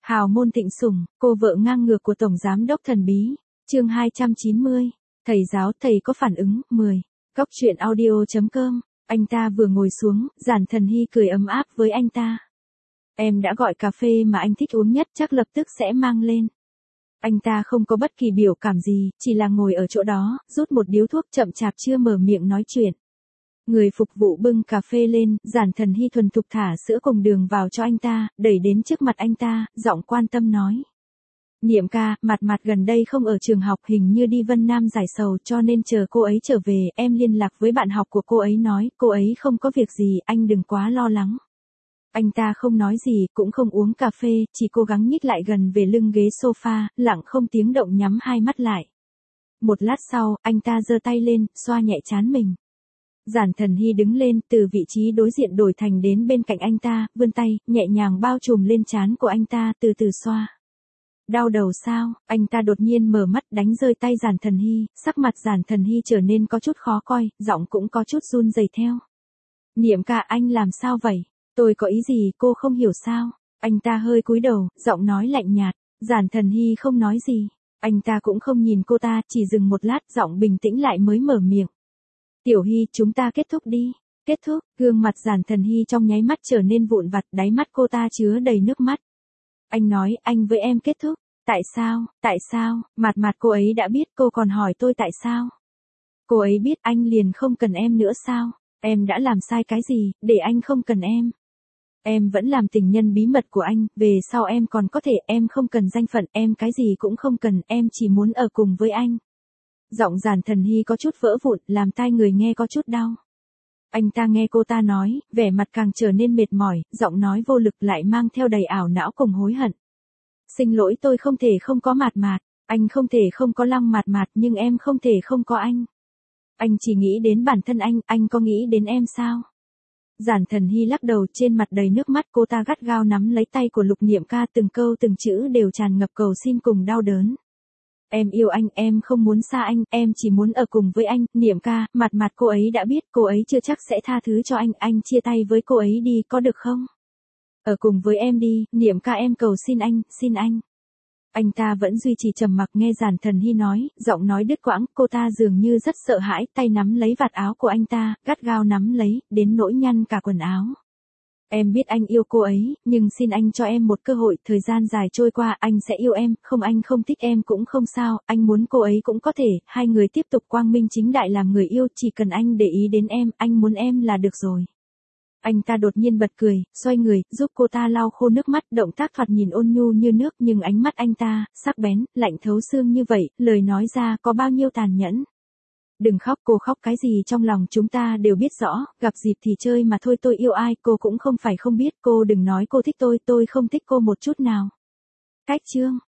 Hào môn thịnh sủng, cô vợ ngang ngược của Tổng Giám đốc thần bí. Chương 290. Thầy giáo thầy có phản ứng, 10. Góc truyện audio.com. Anh ta vừa ngồi xuống, Giản Thần Hy cười ấm áp với anh ta. Em đã gọi cà phê mà anh thích uống nhất, chắc lập tức sẽ mang lên. Anh ta không có bất kỳ biểu cảm gì, chỉ là ngồi ở chỗ đó, rút một điếu thuốc chậm chạp chưa mở miệng nói chuyện. Người phục vụ bưng cà phê lên, Giản Thần Hy thuần thục thả sữa cùng đường vào cho anh ta, đẩy đến trước mặt anh ta, giọng quan tâm nói. Niệm ca, mặt gần đây không ở trường học, hình như đi Vân Nam giải sầu, cho nên chờ cô ấy trở về, em liên lạc với bạn học của cô ấy nói, cô ấy không có việc gì, anh đừng quá lo lắng. Anh ta không nói gì, cũng không uống cà phê, chỉ cố gắng nhích lại gần về lưng ghế sofa, lặng không tiếng động nhắm hai mắt lại. Một lát sau, anh ta giơ tay lên, xoa nhẹ trán mình. Giản Thần Hy đứng lên, từ vị trí đối diện đổi thành đến bên cạnh anh ta, vươn tay, nhẹ nhàng bao trùm lên trán của anh ta, từ từ xoa. Đau đầu sao? Anh ta đột nhiên mở mắt, đánh rơi tay Giản Thần Hy, sắc mặt Giản Thần Hy trở nên có chút khó coi, giọng cũng có chút run rẩy theo. Niệm ca, anh làm sao vậy? Tôi có ý gì, cô không hiểu sao? Anh ta hơi cúi đầu, giọng nói lạnh nhạt. Giản Thần Hy không nói gì. Anh ta cũng không nhìn cô ta, chỉ dừng một lát, giọng bình tĩnh lại mới mở miệng. Tiểu Hy, chúng ta kết thúc đi. Kết thúc, gương mặt Giản Thần Hy trong nháy mắt trở nên vụn vặt, đáy mắt cô ta chứa đầy nước mắt. Anh nói, anh với em kết thúc. Tại sao, mặt cô ấy đã biết, cô còn hỏi tôi tại sao. Cô ấy biết anh liền không cần em nữa sao? Em đã làm sai cái gì, để anh không cần em? Em vẫn làm tình nhân bí mật của anh, về sau em còn có thể, em không cần danh phận, em cái gì cũng không cần, em chỉ muốn ở cùng với anh. Giọng Giản Thần Hy có chút vỡ vụn, làm tai người nghe có chút đau. Anh ta nghe cô ta nói, vẻ mặt càng trở nên mệt mỏi, giọng nói vô lực lại mang theo đầy ảo não cùng hối hận. Xin lỗi, tôi không thể không có Mạt, anh không thể không có Lăng Mạt, nhưng em không thể không có anh. Anh chỉ nghĩ đến bản thân anh có nghĩ đến em sao? Giản Thần Hy lắc đầu, trên mặt đầy nước mắt, cô ta gắt gao nắm lấy tay của Lục Niệm ca, từng câu từng chữ đều tràn ngập cầu xin cùng đau đớn. Em yêu anh, em không muốn xa anh, em chỉ muốn ở cùng với anh. Niệm ca, mặt cô ấy đã biết, cô ấy chưa chắc sẽ tha thứ cho anh chia tay với cô ấy đi, có được không? Ở cùng với em đi, Niệm ca, em cầu xin anh. Anh ta vẫn duy trì trầm mặc, nghe Giản Thần Hy nói, giọng nói đứt quãng, cô ta dường như rất sợ hãi, tay nắm lấy vạt áo của anh ta, gắt gao nắm lấy, đến nỗi nhăn cả quần áo. Em biết anh yêu cô ấy, nhưng xin anh cho em một cơ hội, thời gian dài trôi qua, anh sẽ yêu em, không anh không thích em cũng không sao, anh muốn cô ấy cũng có thể, hai người tiếp tục quang minh chính đại làm người yêu, chỉ cần anh để ý đến em, anh muốn em là được rồi. Anh ta đột nhiên bật cười, xoay người, giúp cô ta lau khô nước mắt, động tác thoạt nhìn ôn nhu như nước, nhưng ánh mắt anh ta, sắc bén, lạnh thấu xương như vậy, lời nói ra có bao nhiêu tàn nhẫn. Đừng khóc, cô khóc cái gì, trong lòng chúng ta đều biết rõ, gặp dịp thì chơi mà thôi, tôi yêu ai, cô cũng không phải không biết, cô đừng nói cô thích tôi không thích cô một chút nào. Cách chương.